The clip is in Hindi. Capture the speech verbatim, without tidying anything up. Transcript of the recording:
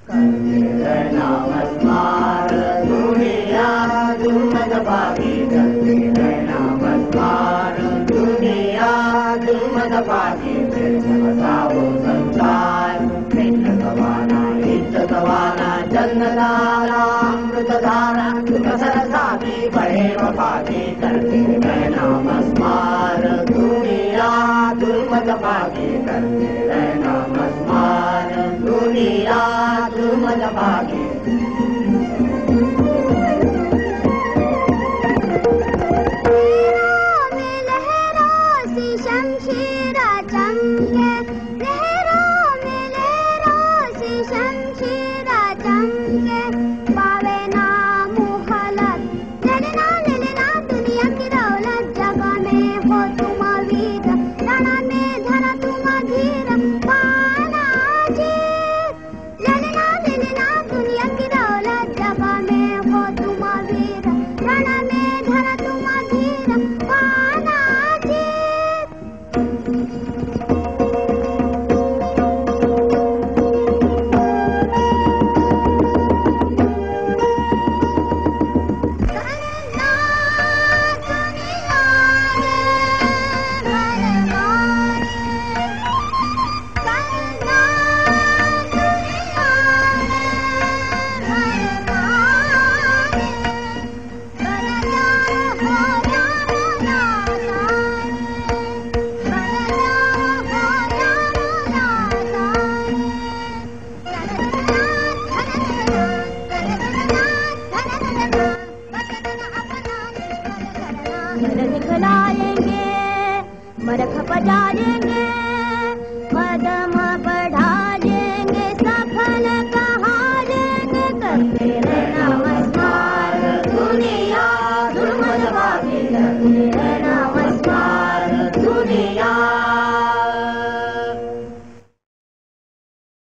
करते रहना मस्मार दुनिया दुमत बागी करते रहना मस्मार दुनिया दुमत बागी फिर बताओ संसार मिन्न सवाना इज्जत सवाना जन्नतारा अमृतधारा सुख सरसाती बड़े वफाती करते रहना मस्मार दुनिया दुमत बागी करते रहना मस्मार दुनिया दुमत बागी दिखलाएंगे मरख बजाएंगे कदम बढ़ा देंगे सफल कहा देंगे करते रहना मस्मार दुनिया दुर्मत बागी करते